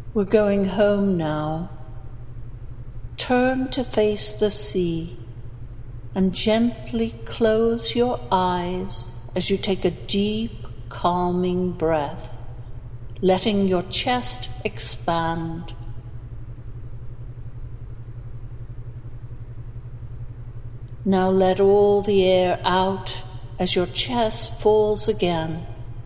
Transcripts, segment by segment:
We're going home now. Turn to face the sea and gently close your eyes as you take a deep, calming breath, letting your chest expand. Now let all the air out as your chest falls again.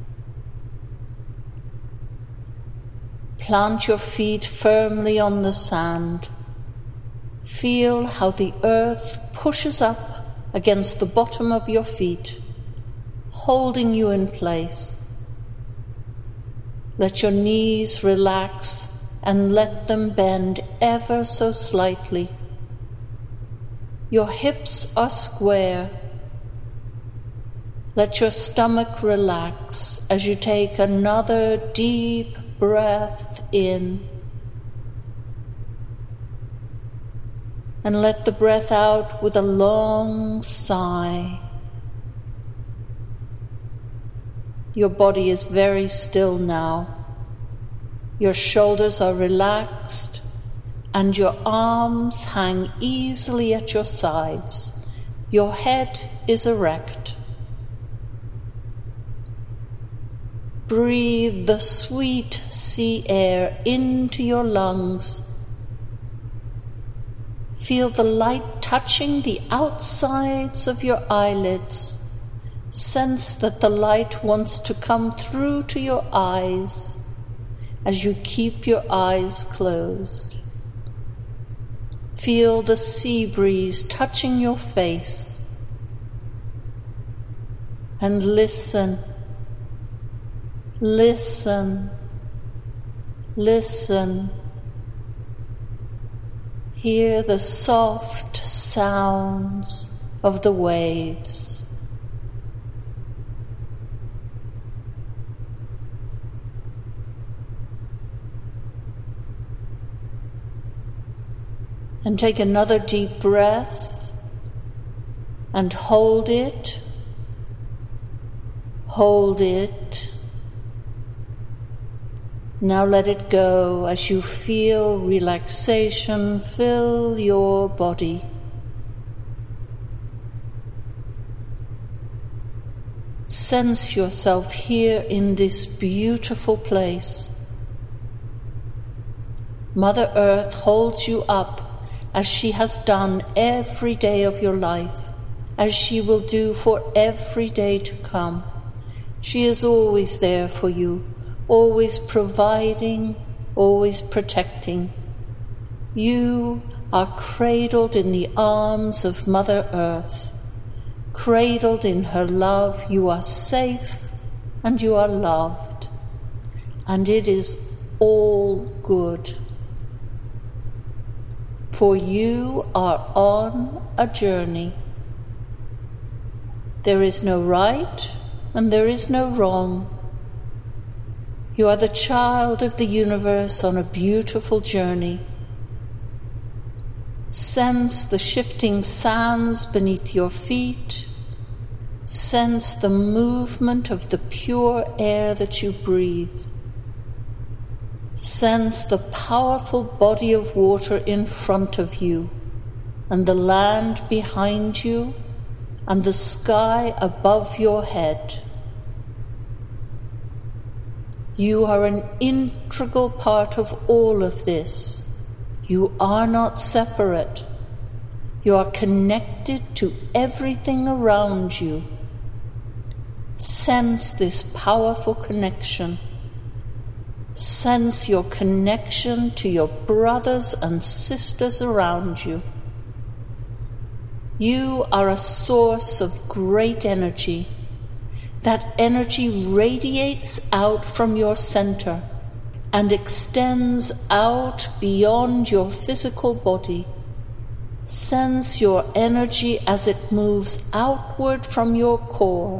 Plant your feet firmly on the sand. Feel how the earth pushes up against the bottom of your feet, holding you in place. Let your knees relax and let them bend ever so slightly. Your hips are square. Let your stomach relax as you take another deep breath in. And let the breath out with a long sigh. Your body is very still now. Your shoulders are relaxed and your arms hang easily at your sides. Your head is erect. Breathe the sweet sea air into your lungs. Feel the light touching the outsides of your eyelids. Sense that the light wants to come through to your eyes as you keep your eyes closed. Feel the sea breeze touching your face. And listen, listen, listen. Hear the soft sounds of the waves. And take another deep breath and hold it. Hold it. Now let it go as you feel relaxation fill your body. Sense yourself here in this beautiful place. Mother Earth holds you up as she has done every day of your life, as she will do for every day to come. She is always there for you, always providing, always protecting. You are cradled in the arms of Mother Earth. Cradled in her love, you are safe and you are loved. And it is all good. For you are on a journey. There is no right and there is no wrong. You are the child of the universe on a beautiful journey. Sense the shifting sands beneath your feet. Sense the movement of the pure air that you breathe. Sense the powerful body of water in front of you, and the land behind you, and the sky above your head. You are an integral part of all of this. You are not separate. You are connected to everything around you. Sense this powerful connection. Sense your connection to your brothers and sisters around you. You are a source of great energy. That energy radiates out from your center and extends out beyond your physical body. Sense your energy as it moves outward from your core.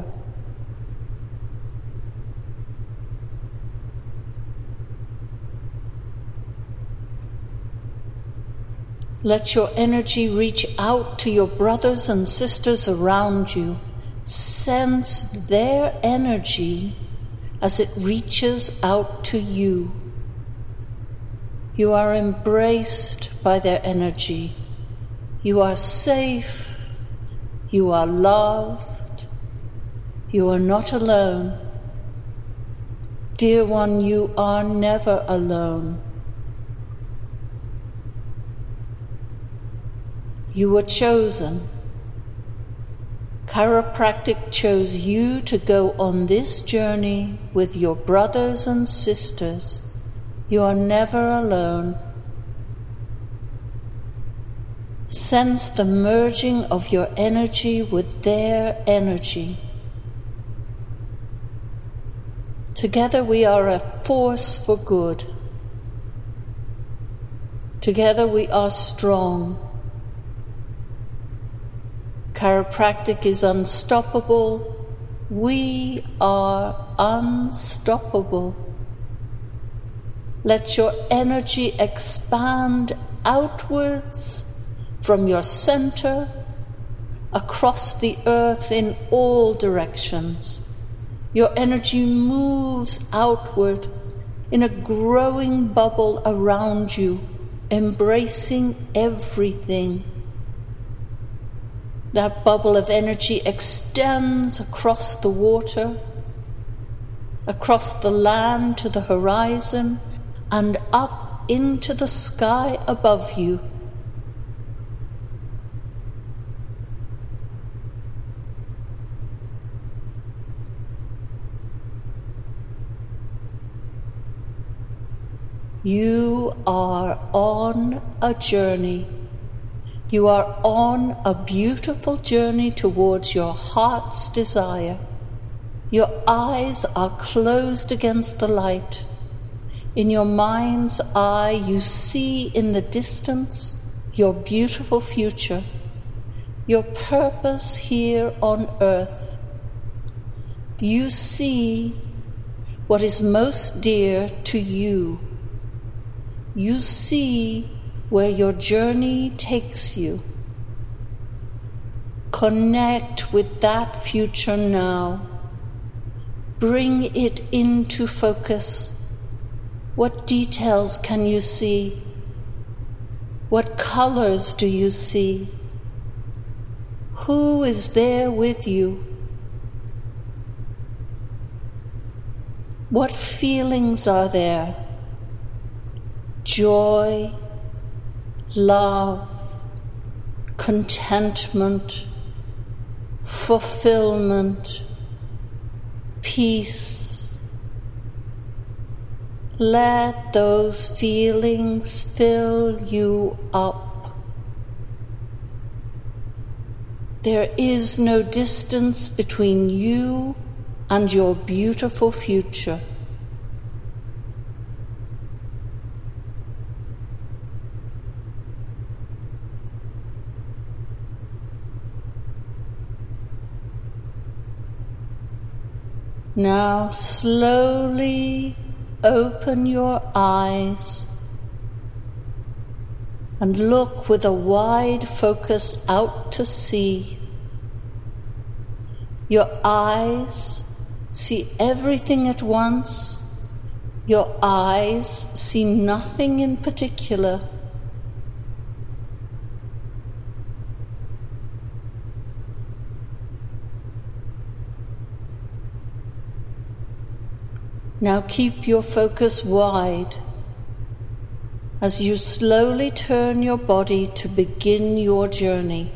Let your energy reach out to your brothers and sisters around you. Sense their energy as it reaches out to you. You are embraced by their energy. You are safe. You are loved. You are not alone. Dear one, you are never alone. You were chosen. Chiropractic chose you to go on this journey with your brothers and sisters. You are never alone. Sense the merging of your energy with their energy. Together we are a force for good. Together we are strong. Chiropractic is unstoppable. We are unstoppable. Let your energy expand outwards from your center across the earth in all directions. Your energy moves outward in a growing bubble around you, embracing everything. That bubble of energy extends across the water, across the land to the horizon, and up into the sky above you. You are on a journey. You are on a beautiful journey towards your heart's desire. Your eyes are closed against the light. In your mind's eye, you see in the distance your beautiful future, your purpose here on earth. You see what is most dear to you. You see where your journey takes you. Connect with that future now. Bring it into focus. What details can you see? What colors do you see? Who is there with you? What feelings are there? Joy, love, contentment, fulfillment, peace. Let those feelings fill you up. There is no distance between you and your beautiful future. Now slowly open your eyes and look with a wide focus out to sea. Your eyes see everything at once. Your eyes see nothing in particular. Now keep your focus wide as you slowly turn your body to begin your journey.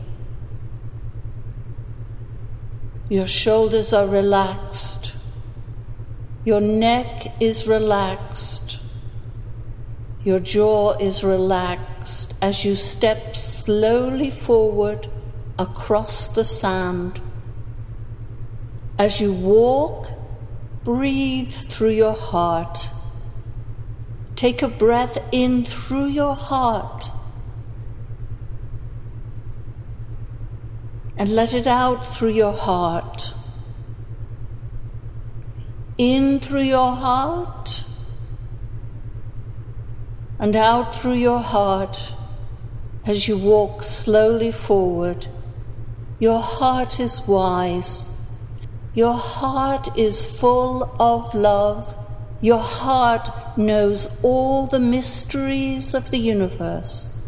Your shoulders are relaxed. Your neck is relaxed. Your jaw is relaxed as you step slowly forward across the sand. As you walk, breathe through your heart. Take a breath in through your heart and let it out through your heart. In through your heart and out through your heart as you walk slowly forward. Your heart is wise. Your heart is full of love Your heart knows all the mysteries of the universe.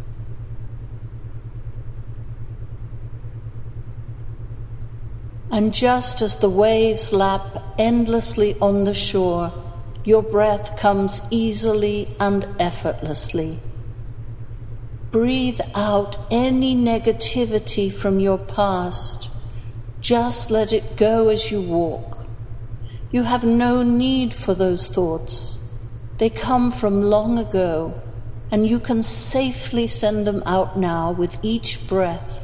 And just as the waves lap endlessly on the shore, your breath comes easily and effortlessly. Breathe out any negativity from your past. Just let it go as you walk. You have no need for those thoughts. They come from long ago, and you can safely send them out now with each breath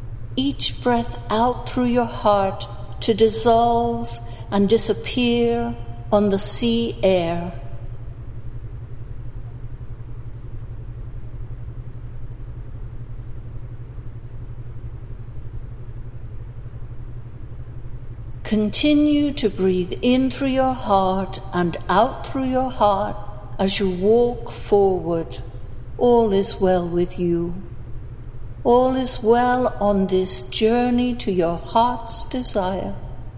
out through your heart to dissolve and disappear on the sea air. Continue to breathe in through your heart and out through your heart as you walk forward. All is well with you. All is well on this journey to your heart's desire.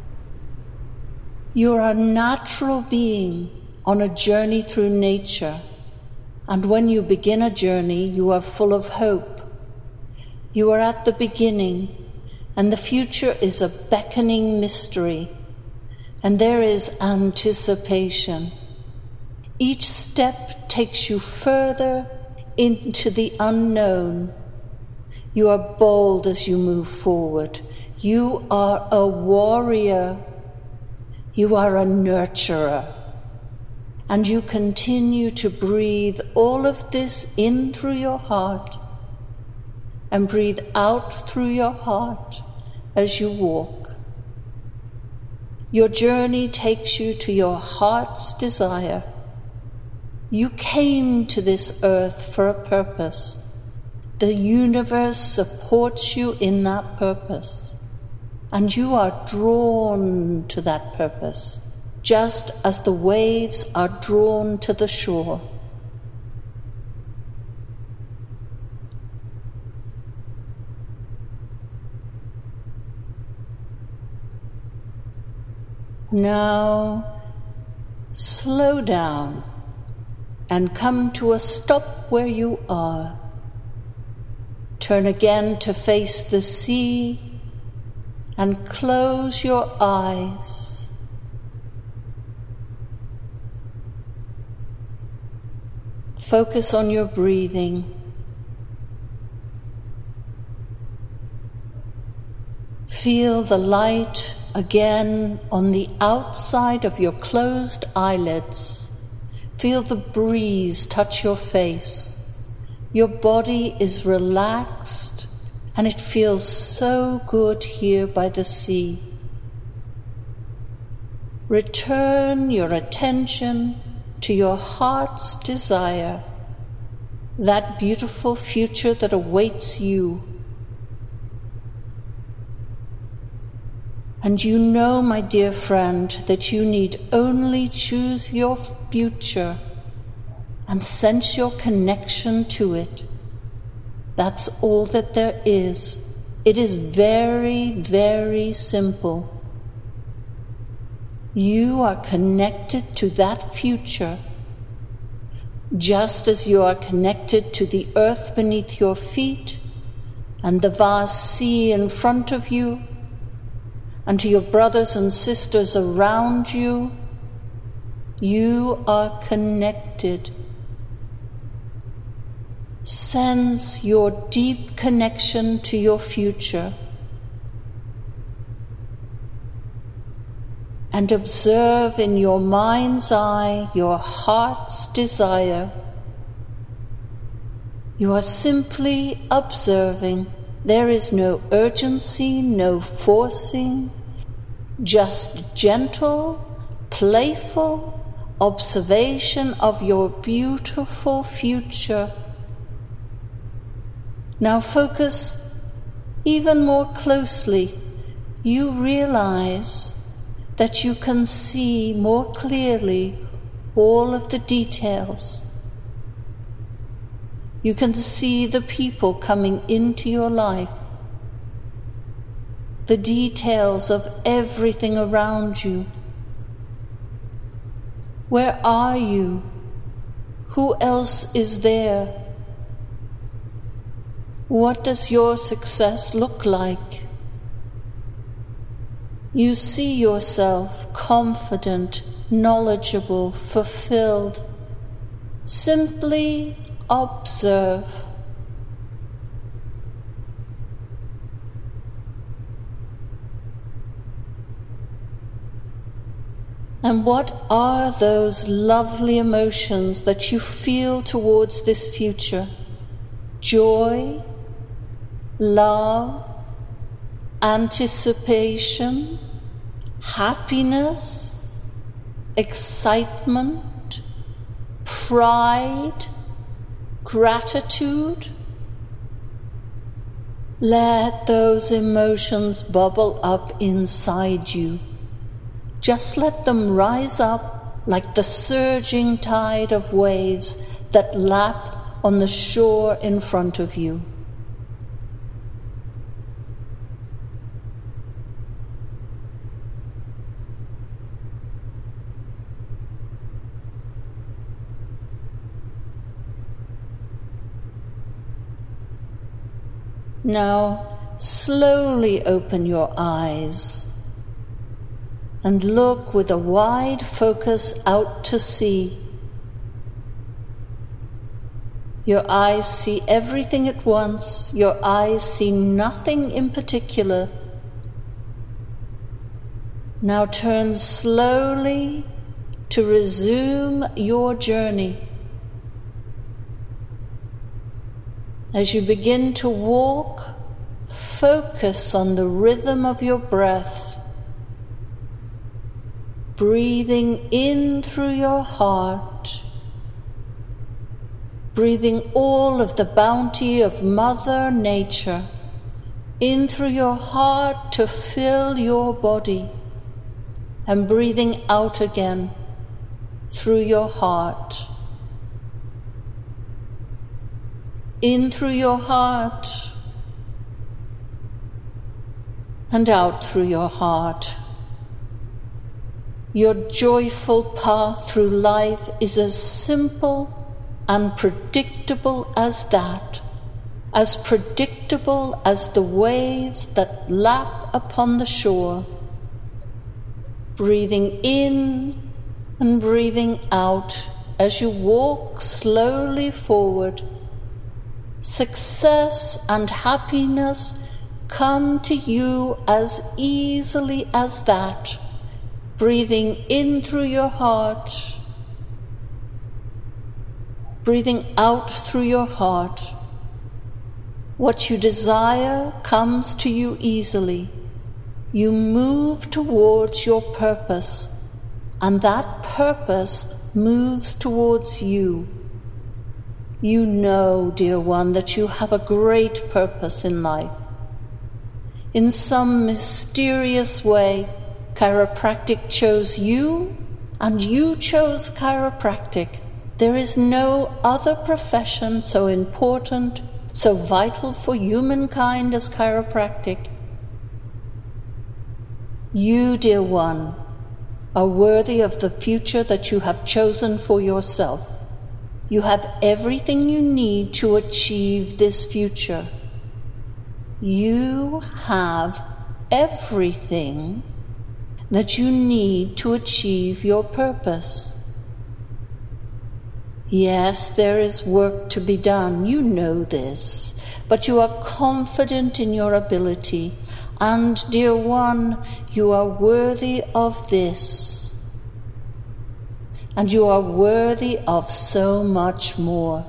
You are a natural being on a journey through nature, and when you begin a journey, you are full of hope. You are at the beginning, and the future is a beckoning mystery, and there is anticipation. Each step takes you further into the unknown. You are bold as you move forward. You are a warrior. You are a nurturer. And you continue to breathe all of this in through your heart and breathe out through your heart as you walk. Your journey takes you to your heart's desire. You came to this earth for a purpose. The universe supports you in that purpose, and you are drawn to that purpose, just as the waves are drawn to the shore. Now, slow down and come to a stop where you are. Turn again to face the sea and close your eyes. Focus on your breathing. Feel the light again on the outside of your closed eyelids. Feel the breeze touch your face. Your body is relaxed, and it feels so good here by the sea. Return your attention to your heart's desire, that beautiful future that awaits you. And you know, my dear friend, that you need only choose your future and sense your connection to it. That's all that there is. It is very, very simple. You are connected to that future, just as you are connected to the earth beneath your feet and the vast sea in front of you, and to your brothers and sisters around you. You are connected. Sense your deep connection to your future and observe in your mind's eye your heart's desire. You are simply observing. There is no urgency, no forcing, just gentle, playful observation of your beautiful future. Now focus even more closely. You realize that you can see more clearly all of the details. You can see the people coming into your life, the details of everything around you. Where are you? Who else is there? What does your success look like? You see yourself confident, knowledgeable, fulfilled. Simply observe. And what are those lovely emotions that you feel towards this future? Joy, love, anticipation, happiness, excitement, pride, gratitude. Let those emotions bubble up inside you. Just let them rise up like the surging tide of waves that lap on the shore in front of you. Now, slowly open your eyes and look with a wide focus out to sea. Your eyes see everything at once. Your eyes see nothing in particular. Now turn slowly to resume your journey. As you begin to walk, focus on the rhythm of your breath, breathing in through your heart, breathing all of the bounty of Mother Nature in through your heart to fill your body, and breathing out again through your heart. In through your heart and out through your heart. Your joyful path through life is as simple and predictable as that, as predictable as the waves that lap upon the shore. Breathing in and breathing out as you walk slowly forward. Success and happiness come to you as easily as that, breathing in through your heart, breathing out through your heart. What you desire comes to you easily. You move towards your purpose, and that purpose moves towards you. You know, dear one, that you have a great purpose in life. In some mysterious way, chiropractic chose you, and you chose chiropractic. There is no other profession so important, so vital for humankind as chiropractic. You, dear one, are worthy of the future that you have chosen for yourself. You have everything you need to achieve this future. You have everything that you need to achieve your purpose. Yes, there is work to be done, you know this, but you are confident in your ability, and, dear one, you are worthy of this. And you are worthy of so much more.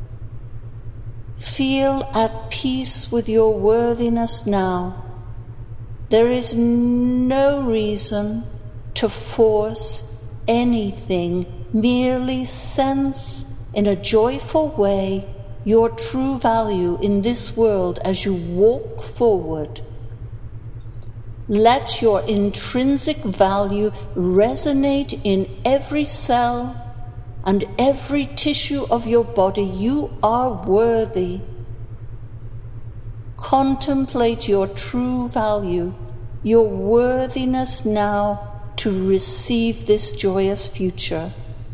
Feel at peace with your worthiness now. There is no reason to force anything. Merely sense in a joyful way your true value in this world as you walk forward. Let your intrinsic value resonate in every cell and every tissue of your body. You are worthy. Contemplate your true value, your worthiness now to receive this joyous future.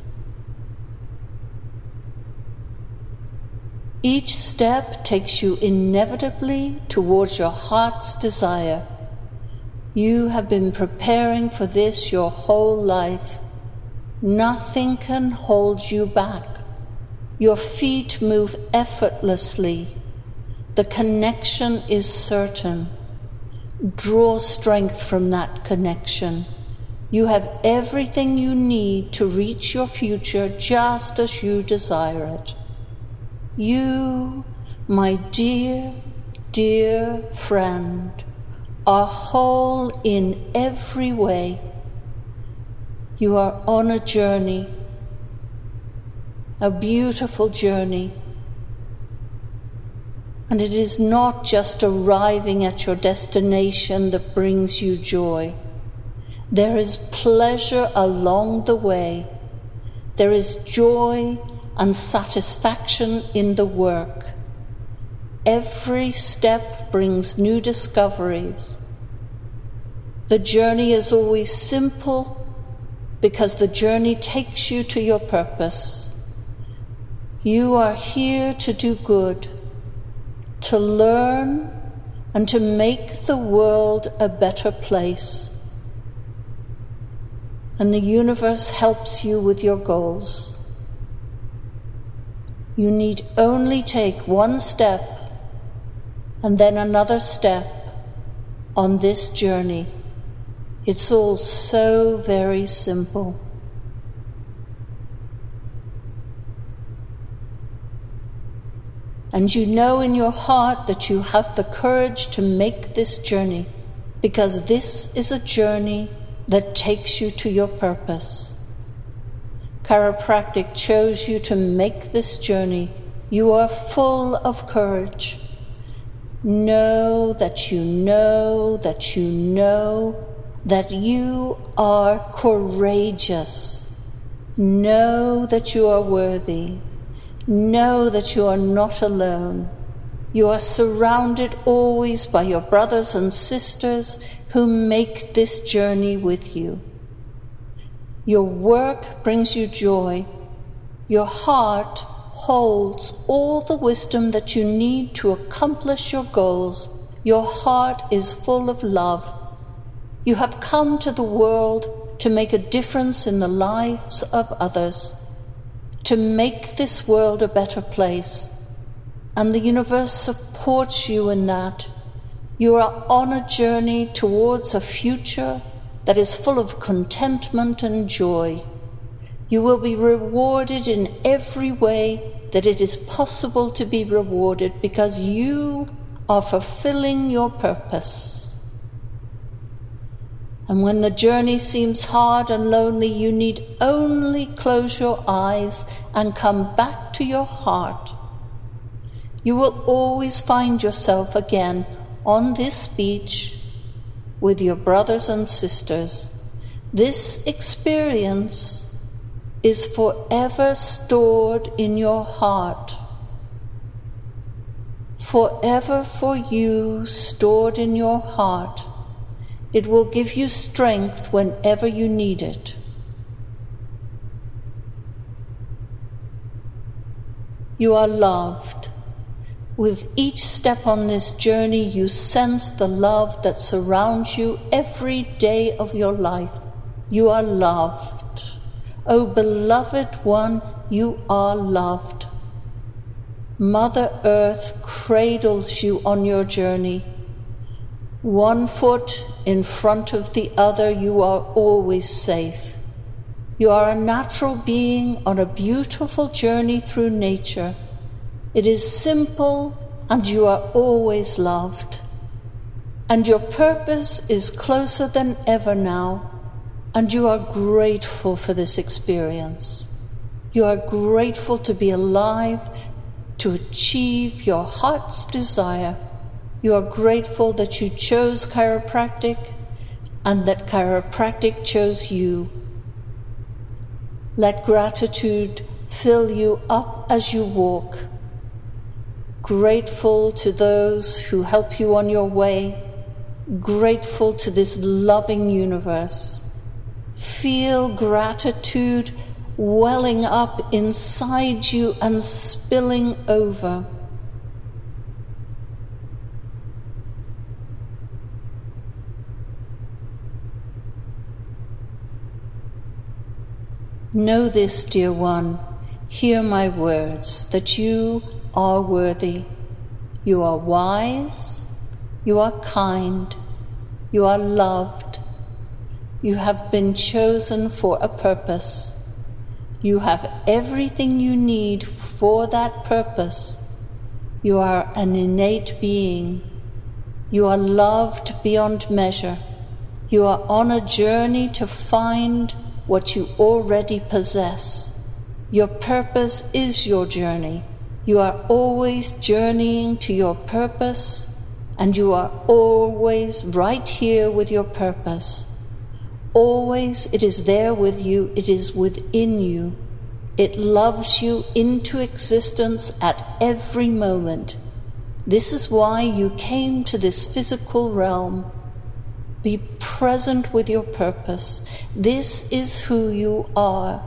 Each step takes you inevitably towards your heart's desire. You have been preparing for this your whole life. Nothing can hold you back. Your feet move effortlessly. The connection is certain. Draw strength from that connection. You have everything you need to reach your future just as you desire it. You, my dear, dear friend, are whole in every way. You are on a journey, a beautiful journey. And it is not just arriving at your destination that brings you joy. There is pleasure along the way. There is joy and satisfaction in the work. Every step brings new discoveries. The journey is always simple because the journey takes you to your purpose. You are here to do good, to learn, and to make the world a better place. And the universe helps you with your goals. You need only take one step and then another step on this journey. It's all so very simple. And you know in your heart that you have the courage to make this journey, because this is a journey that takes you to your purpose. Chiropractic chose you to make this journey. You are full of courage. Know that you know that you know that you are courageous. Know that you are worthy. Know that you are not alone. You are surrounded always by your brothers and sisters who make this journey with you. Your work brings you joy. Your heart holds all the wisdom that you need to accomplish your goals. Your heart is full of love. You have come to the world to make a difference in the lives of others, to make this world a better place. And the universe supports you in that. You are on a journey towards a future that is full of contentment and joy. You will be rewarded in every way that it is possible to be rewarded, because you are fulfilling your purpose. And when the journey seems hard and lonely, you need only close your eyes and come back to your heart. You will always find yourself again on this beach with your brothers and sisters. This experience is forever stored in your heart. Forever for you, stored in your heart. It will give you strength whenever you need it. You are loved. With each step on this journey, you sense the love that surrounds you every day of your life. You are loved. Oh, beloved one, you are loved. Mother Earth cradles you on your journey. One foot in front of the other, you are always safe. You are a natural being on a beautiful journey through nature. It is simple, and you are always loved. And your purpose is closer than ever now, and you are grateful for this experience. You are grateful to be alive, to achieve your heart's desire. You are grateful that you chose chiropractic and that chiropractic chose you. Let gratitude fill you up as you walk. Grateful to those who help you on your way. Grateful to this loving universe. Feel gratitude welling up inside you and spilling over. Know this, dear one, hear my words, that you are worthy. You are wise, you are kind, you are loved. You have been chosen for a purpose. You have everything you need for that purpose. You are an innate being. You are loved beyond measure. You are on a journey to find what you already possess. Your purpose is your journey. You are always journeying to your purpose, and you are always right here with your purpose. Always it is there with you, it is within you. It loves you into existence at every moment. This is why you came to this physical realm. Be present with your purpose. This is who you are.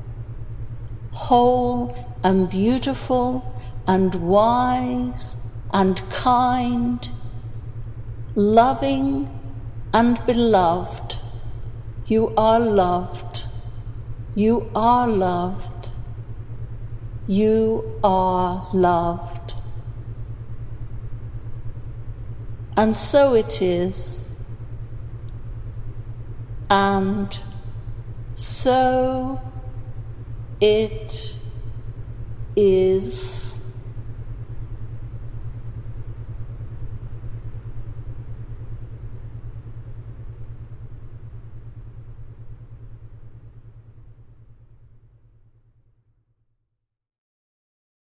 Whole and beautiful and wise and kind, loving and beloved. You are loved. You are loved. You are loved. And so it is. And so it is.